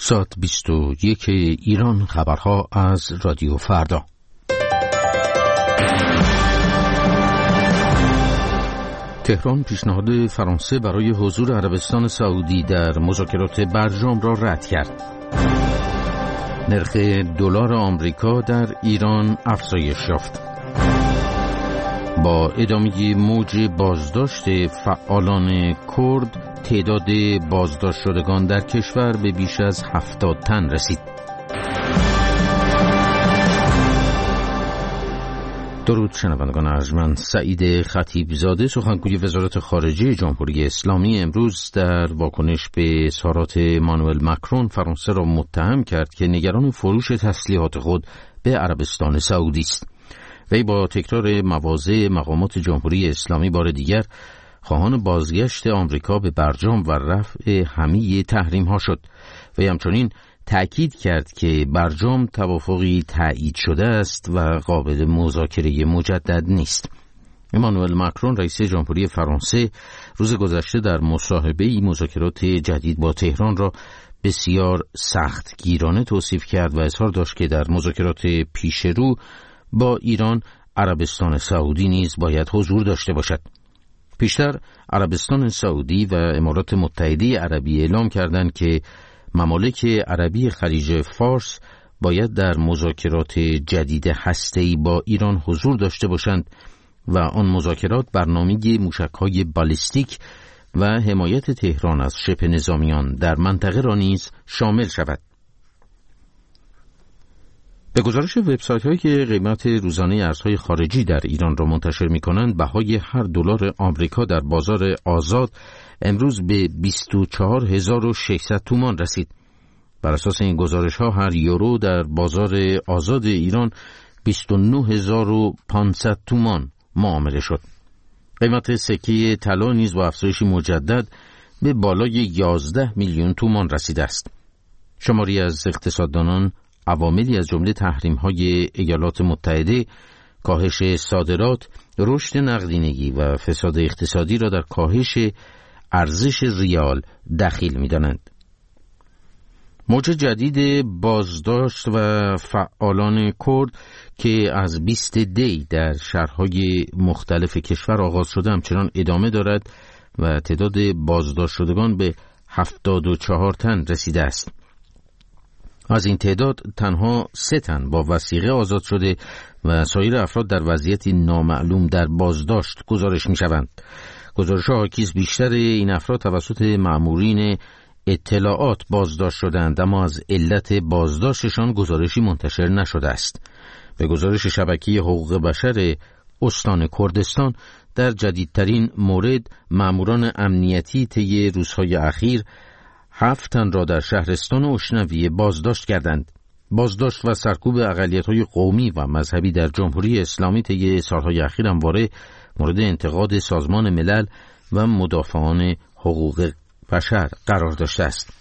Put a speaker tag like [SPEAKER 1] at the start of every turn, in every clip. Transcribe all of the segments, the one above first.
[SPEAKER 1] ساعت 21 ایران. خبرها از رادیو فردا. تهران پیشنهاد فرانسه برای حضور عربستان سعودی در مذاکرات برجام را رد کرد. نرخ دلار آمریکا در ایران افزایش یافت. با ادامه موج بازداشت فعالان کرد، تعداد بازداشت شدگان در کشور به بیش از 70 تن رسید. درود شنوندگان ارجمند. سعید خطیبزاده، سخنگوی وزارت خارجه جمهوری اسلامی، امروز در واکنش به اظهارات مانوئل ماکرون فرانسه را متهم کرد که نگران فروش تسلیحات خود به عربستان سعودی است. وی با تکرار مواضع مقامات جمهوری اسلامی بار دیگر خواهان بازگشت آمریکا به برجام و رفع همه تحریم ها شد. وی همچنین تأکید کرد که برجام توافقی تایید شده است و قابل مذاکره مجدد نیست. امانوئل ماکرون رئیس جمهوری فرانسه روز گذشته در مصاحبه‌ای مذاکرات جدید با تهران را بسیار سختگیرانه توصیف کرد و اظهار داشت که در مذاکرات پیشرو با ایران عربستان سعودی نیز باید حضور داشته باشد. پیشتر عربستان سعودی و امارات متحده عربی اعلام کردند که ممالک عربی خلیج فارس باید در مذاکرات جدید هسته‌ای با ایران حضور داشته باشند و آن مذاکرات برنامه موشک‌های بالیستیک و حمایت تهران از شبه نظامیان در منطقه را نیز شامل شود. به گزارش وبسایت‌هایی که قیمت روزانه ارزهای خارجی در ایران را منتشر می‌کنند، بهای هر دلار آمریکا در بازار آزاد امروز به 24600 تومان رسید. بر اساس این گزارش‌ها هر یورو در بازار آزاد ایران 29500 تومان معامله شد. قیمت سکه طلا نیز با افزایش مجدد به بالای 11 میلیون تومان رسیده است. شماری از اقتصاددانان عواملی از جمله تحریم‌های ایالات متحده، کاهش صادرات، رشد نقدینگی و فساد اقتصادی را در کاهش ارزش ریال دخیل می‌دانند. موج جدید بازداشت و فعالان کرد که از 20 دی در شهرهای مختلف کشور آغاز شده همچنان ادامه دارد و تعداد بازداشت شدگان به 74 تن رسیده است. از این تعداد تنها 3 تن با وثیقه آزاد شده و سایر افراد در وضعیتی نامعلوم در بازداشت گزارش می شوند. گزارش‌ها حاکی است بیشتر این افراد توسط مأمورین اطلاعات بازداشت شدند، اما از علت بازداشتشان گزارشی منتشر نشده است. به گزارش شبکه حقوق بشر استان کردستان، در جدیدترین مورد مأموران امنیتی طی روزهای اخیر 7 تن را در شهرستان اشنویه بازداشت کردند. بازداشت و سرکوب اقلیت‌های قومی و مذهبی در جمهوری اسلامی طی سالهای اخیر همواره مورد انتقاد سازمان ملل و مدافعان حقوق بشر قرار داشته است.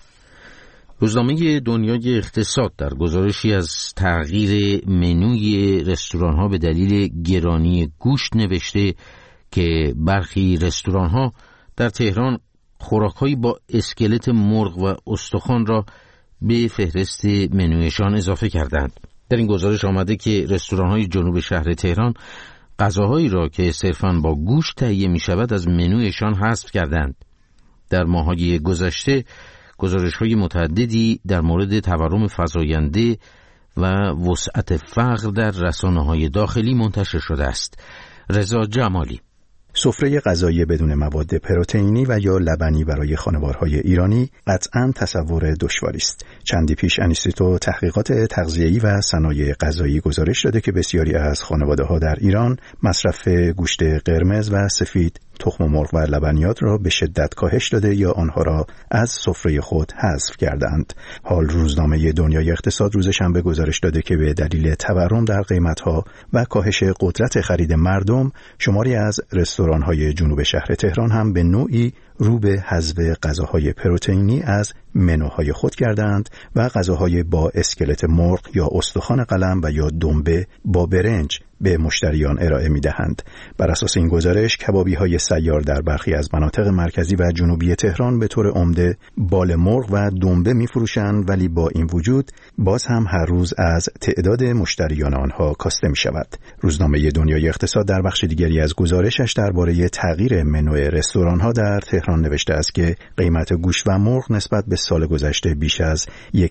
[SPEAKER 1] روزنامه دنیای اقتصاد در گزارشی از تغییر منوی رستوران‌ها به دلیل گرانی گوشت نوشته که برخی رستوران‌ها در تهران خوراک‌هایی با اسکلت مرغ و استخوان را به فهرست منویشان اضافه کردند. در این گزارش آمده که رستوران‌های جنوب شهر تهران غذاهایی را که صرفاً با گوشت تهیه می‌شود از منویشان حذف کردند. در ماه‌های گذشته گزارش‌های متعددی در مورد تورم فزاینده و وسعت فقر در رسانه‌های داخلی منتشر شده است. رضا جمالی.
[SPEAKER 2] سفره غذایی بدون مواد پروتئینی و یا لبنی برای خانوارهای ایرانی قطعاً تصور دشواری است. چندی پیش انستیتو تحقیقات تغذیه‌ای و صنایع غذایی گزارش داده که بسیاری از خانواده‌ها در ایران مصرف گوشت قرمز و سفید، تخم مرغ و لبنیات را به شدت کاهش داده یا آنها را از سفره خود حذف کردند. حال روزنامه دنیای اقتصاد روز شنبه گزارش داده که به دلیل تورم در قیمت‌ها و کاهش قدرت خرید مردم، شماری از رستوران‌های جنوب شهر تهران هم به نوعی رو به حذف غذاهای پروتئینی از منوهای خود کردند و غذاهای با اسکلت مرغ یا استخوان قلم و یا دنبه با برنج به مشتریان ارائه می‌دهند. بر اساس این گزارش کبابی‌های سیار در برخی از مناطق مرکزی و جنوبی تهران به طور عمده بال مرغ و دنبه می‌فروشند، ولی با این وجود باز هم هر روز از تعداد مشتریان آنها کاسته می‌شود. روزنامه دنیای اقتصاد در بخش دیگری از گزارشش درباره تغییر منو رستوران‌ها در تهران نوشته است که قیمت گوشت و مرغ نسبت به سال گذشته بیش از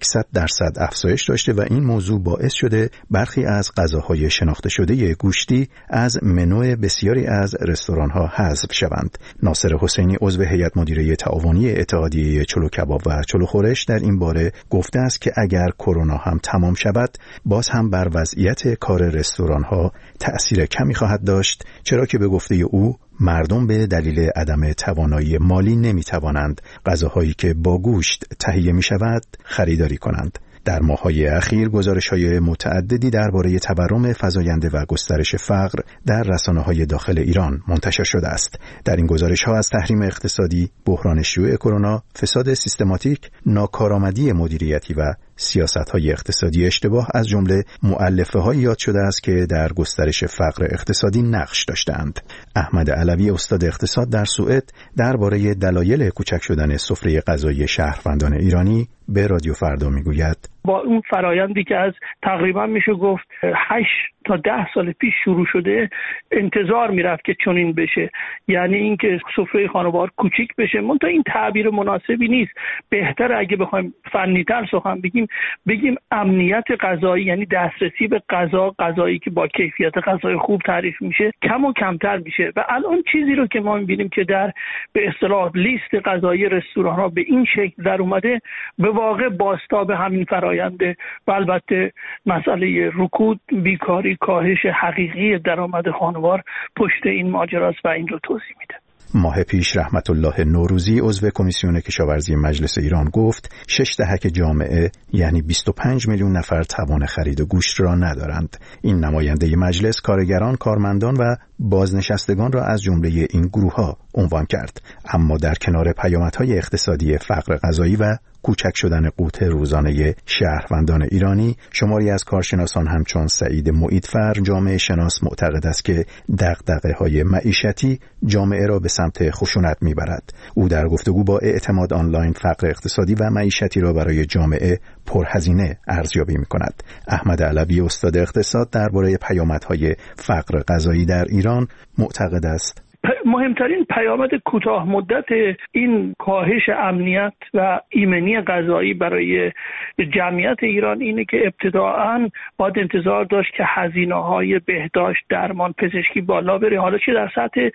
[SPEAKER 2] 100% افزایش داشته و این موضوع باعث شده برخی از غذاهای شناخته شده گوشتی از منو بسیاری از رستوران‌ها حذف شوند. ناصر حسینی عضو هیئت مدیره تعاونی اتحادیه چلو کباب و چلو خورش در این باره گفته است که اگر کرونا هم تمام شود باز هم بر وضعیت کار رستوران‌ها تأثیر کمی خواهد داشت، چرا که به گفته او مردم به دلیل عدم توانایی مالی نمی‌توانند غذاهایی که با گوشت تهیه می‌شود خریداری کنند. در ماه‌های اخیر گزارش‌های متعددی درباره تورم فزاینده و گسترش فقر در رسانه‌های داخل ایران منتشر شده است. در این گزارش‌ها از تحریم اقتصادی، بحران شیوع کرونا، فساد سیستماتیک، ناکارآمدی مدیریتی و سیاست‌های اقتصادی اشتباه از جمله مؤلفه‌هایی یاد شده است که در گسترش فقر اقتصادی نقش داشتند. احمد علوی استاد اقتصاد در سوئد درباره دلایل کوچک شدن سفره غذایی شهروندان ایرانی به رادیو فردا میگوید:
[SPEAKER 3] با اون فرایندی که از تقریبا میشه گفت 8 تا 10 سال پیش شروع شده انتظار میرفت که چنین بشه، یعنی اینکه سفره خانوار کوچیک بشه. منتها این تعبیر مناسبی نیست. بهتر اگه بخوایم فنی‌تر سخن بگیم امنیت غذایی، یعنی دسترسی به غذایی که با کیفیت غذای خوب تعریف میشه کم و کمتر میشه. و الان چیزی رو که ما میبینیم که در به اصطلاح لیست غذایی رستوران‌ها به این شکل در اومده، به واقع بازتاب همین فراینده و البته مسئله رکود، بیکاری، کاهش حقیقی درآمد خانوار پشت این ماجراست و این رو توضیح میده.
[SPEAKER 2] ماه پیش رحمت الله نوروزی عضو کمیسیون کشاورزی مجلس ایران گفت 6 دهک جامعه یعنی 25 میلیون نفر توان خرید گوشت را ندارند. این نماینده مجلس کارگران، کارمندان و بازنشستگان را از جمله این گروه‌ها عنوان کرد. اما در کنار پیامدهای اقتصادی فقر غذایی و کوچک شدن قوت روزانه شهروندان ایرانی، شماری از کارشناسان همچون سعید معیدفر جامعه شناس معتقد است که دغدغه‌های معیشتی جامعه را به سمت خشونت میبرد. او در گفتگو با اعتماد آنلاین فقر اقتصادی و معیشتی را برای جامعه پرهزینه ارزیابی می‌کند. احمد علوی استاد اقتصاد درباره پیامدهای فقر غذایی در ایران معتقد است
[SPEAKER 3] مهمترین پیامد کوتاه مدت این کاهش امنیت و ایمنی غذایی برای جمعیت ایران اینه که ابتداعاً باید انتظار داشت که هزینه‌های بهداشت، درمان، پزشکی بالا بره، حالا چه در سطح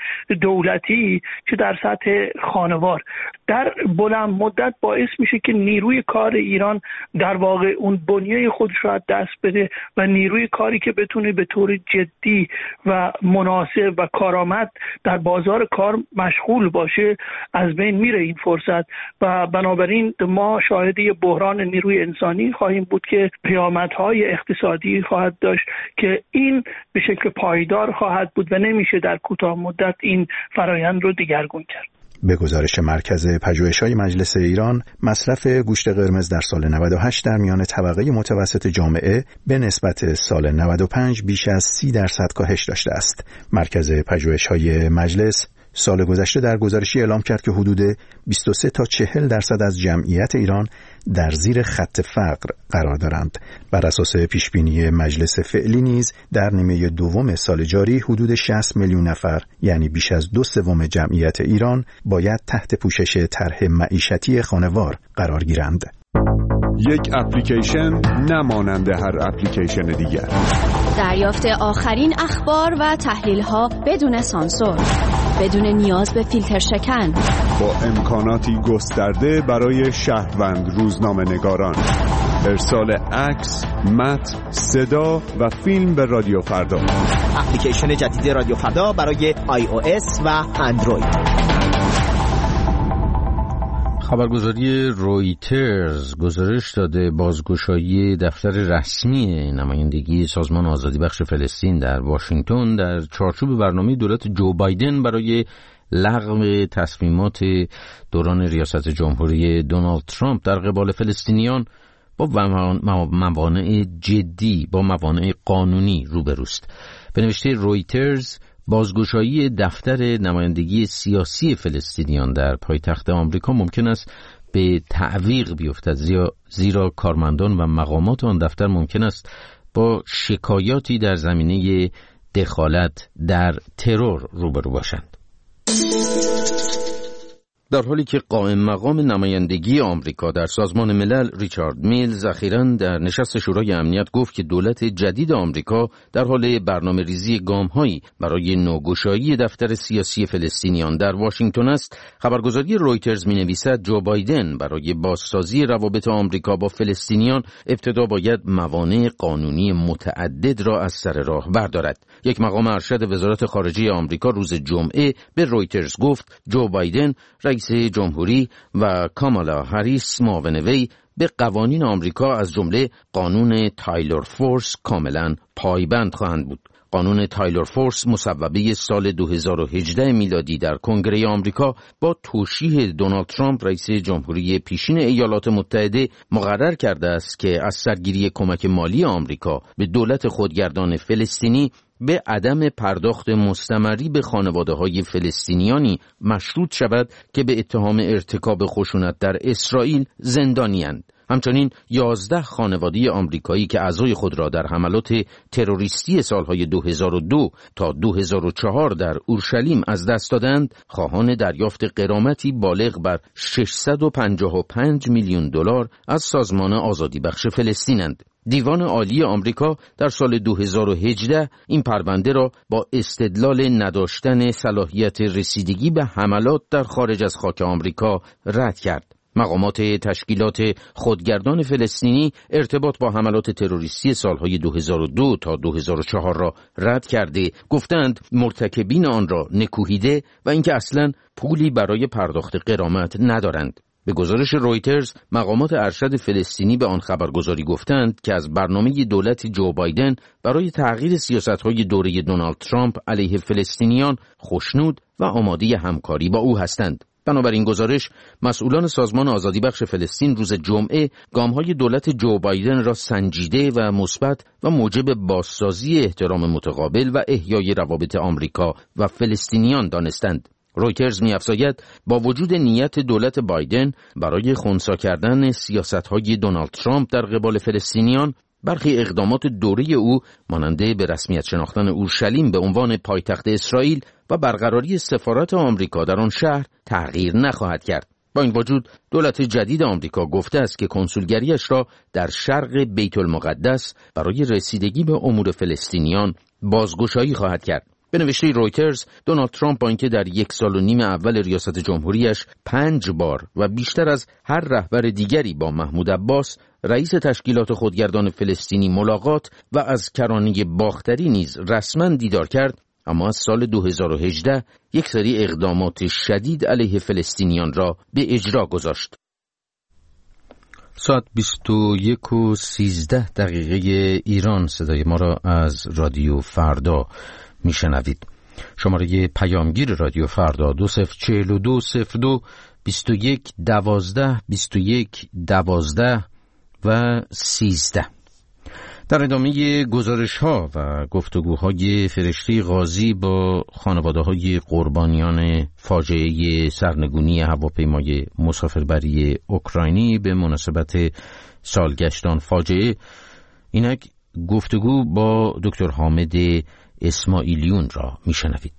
[SPEAKER 3] دولتی چه در سطح خانوار. در بلند مدت باعث میشه که نیروی کار ایران در واقع اون بنیه خودش رو از دست بده و نیروی کاری که بتونه به طور جدی و مناسب و کارآمد در بازار کار مشغول باشه از بین میره این فرصت. و بنابراین ما شاهد یه بحران نیروی انسانی خواهیم بود که پیامدهای اقتصادی خواهد داشت که این به شکل پایدار خواهد بود و نمیشه در کوتاه مدت این فرایند رو دگرگون کرد.
[SPEAKER 2] به گزارش مرکز پژوهش‌های مجلس ایران، مصرف گوشت قرمز در سال 98 در میان طبقه متوسط جامعه به نسبت سال 95 بیش از 30% کاهش داشته است. مرکز پژوهش‌های مجلس سال گذشته در گزارشی اعلام کرد که حدود 23 تا 40% از جمعیت ایران در زیر خط فقر قرار دارند. بر اساس پیشبینی مجلس فعلی نیز در نیمه دوم سال جاری حدود 60 میلیون نفر یعنی بیش از 2/3 جمعیت ایران باید تحت پوشش طرح معیشتی خانوار قرار گیرند.
[SPEAKER 4] یک اپلیکیشن نمانند هر اپلیکیشن دیگر.
[SPEAKER 5] دریافت آخرین اخبار و تحلیل‌ها بدون سانسور، بدون نیاز به فیلتر شکن،
[SPEAKER 4] با امکاناتی گسترده برای شهروند روزنامه‌نگاران. ارسال عکس، متن، صدا و فیلم به رادیو فردا.
[SPEAKER 6] اپلیکیشن جدید رادیو فردا برای iOS و اندروید.
[SPEAKER 1] خبرگزاری رویترز گزارش داده بازگشایی دفتر رسمی نمایندگی سازمان آزادی بخش فلسطین در واشنگتن در چارچوب برنامه دولت جو بایدن برای لغو تصمیمات دوران ریاست جمهوری دونالد ترامپ در قبال فلسطینیان با موانع جدی، با موانع قانونی روبروست. به نوشته رویترز، بازگشایی دفتر نمایندگی سیاسی فلسطینیان در پایتخت آمریکا ممکن است به تعویق بیفتد، زیرا کارمندان و مقامات آن دفتر ممکن است با شکایاتی در زمینه دخالت در ترور روبرو باشند. در حالی که قائم مقام نمایندگی آمریکا در سازمان ملل ریچارد میلز اخیراً در نشست شورای امنیت گفت که دولت جدید آمریکا در حال برنامه‌ریزی گام‌هایی برای نوگشایی دفتر سیاسی فلسطینیان در واشنگتن است، خبرگزاری رویترز می‌نویسد جو بایدن برای بازسازی روابط آمریکا با فلسطینیان ابتدا باید موانع قانونی متعدد را از سر راه بردارد. یک مقام ارشد وزارت خارجه آمریکا روز جمعه به رویترز گفت جو بایدن، رئیس جمهوری و کامالا هریس معاون وی به قوانین آمریکا از جمله قانون تایلور فورس کاملا پایبند خواهند بود. قانون تایلور فورس مصوبه سال 2018 میلادی در کنگره آمریکا با توشیح دونالد ترامپ رئیس جمهوری پیشین ایالات متحده مقرر کرده است که از سرگیری کمک مالی آمریکا به دولت خودگردان فلسطینی به عدم پرداخت مستمری به خانواده‌های فلسطینیانی مشروط شود که به اتهام ارتکاب خشونت در اسرائیل زندانی‌اند. همچنین 11 خانواده آمریکایی که اعضای خود را در حملات تروریستی سالهای 2002 تا 2004 در اورشلیم از دست دادند، خواهان دریافت غرامتی بالغ بر 655 میلیون دلار از سازمان آزادی بخش فلسطینند. دیوان عالی آمریکا در سال 2018 این پرونده را با استدلال نداشتن صلاحیت رسیدگی به حملات در خارج از خاک آمریکا رد کرد. مقامات تشکیلات خودگردان فلسطینی ارتباط با حملات تروریستی سالهای 2002 تا 2004 را رد کرده، گفتند مرتکبین آن را نکوهیده و اینکه اصلاً پولی برای پرداخت غرامت ندارند. به گزارش رویترز، مقامات ارشد فلسطینی به آن خبرگزاری گفتند که از برنامه دولت جو بایدن برای تغییر سیاست‌های دوره دونالد ترامپ علیه فلسطینیان خوشنود و آماده همکاری با او هستند. بنابراین گزارش، مسئولان سازمان آزادی بخش فلسطین روز جمعه گام‌های دولت جو بایدن را سنجیده و مثبت و موجب بازسازی احترام متقابل و احیای روابط آمریکا و فلسطینیان دانستند. رویترز می‌افزاید با وجود نیت دولت بایدن برای خنثی کردن سیاست‌های دونالد ترامپ در قبال فلسطینیان، برخی اقدامات دوره او ماننده به رسمیت شناختن اورشلیم به عنوان پایتخت اسرائیل و برقراری سفارت آمریکا در آن شهر تغییر نخواهد کرد. با این وجود دولت جدید آمریکا گفته است که کنسولگریش را در شرق بیت المقدس برای رسیدگی به امور فلسطینیان بازگشایی خواهد کرد. به نوشته رویترز، دونالد ترامپ با اینکه در 1.5 سال اول ریاست جمهوریش 5 بار و بیشتر از هر رهبر دیگری با محمود عباس رئیس تشکیلات خودگردان فلسطینی ملاقات و از کرانه باختری نیز رسما دیدار کرد، اما از سال 2018 یک سری اقدامات شدید علیه فلسطینیان را به اجرا گذاشت. ساعت 21:13 ایران صدای ما را از رادیو فردا میشنوید. شماره پیامگیر رادیو فردا 204202 2112 2112 و 13. در ادامه گزارش‌ها و گفتگوهای فرشته غازی با خانواده‌های قربانیان فاجعه سرنگونی هواپیمای مسافربری اوکراینی به مناسبت سالگشت آن فاجعه، اینک گفتگو با دکتر حامد اسماعیلیون را میشنوید.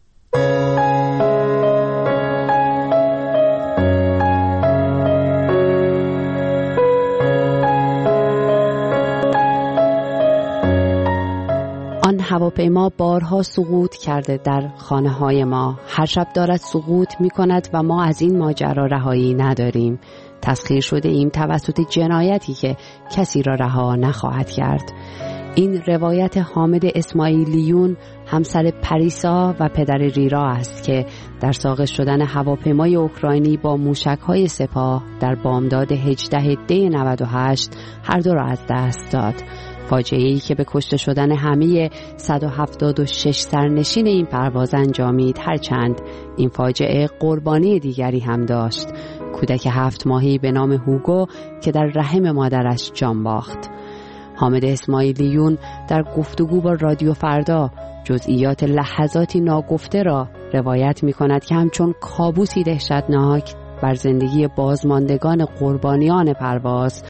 [SPEAKER 7] آن هواپیما بارها سقوط کرده در خانه‌های ما. هر شب دارد سقوط می‌کند و ما از این ماجرا رهایی نداریم. تسخیر شده ایم توسط جنایتی که کسی را رها نخواهد کرد. این روایت حامد اسماعیلیون همسر پریسا و پدر ریرا است که در ساقط شدن هواپیمای اوکراینی با موشک‌های سپاه در بامداد 18 دی 98 هر دو را از دست داد. فاجعه‌ای که به کشته شدن همه 176 سرنشین این پرواز انجامید، هرچند این فاجعه قربانی دیگری هم داشت: کودک 7 ماهه‌ای به نام هوگو که در رحم مادرش جان باخت. حامد اسماعیلیون در گفتگو با رادیو فردا جزئیات لحظاتی ناگفته را روایت می کند که همچون کابوسی دهشتناک بر زندگی بازماندگان قربانیان پرواز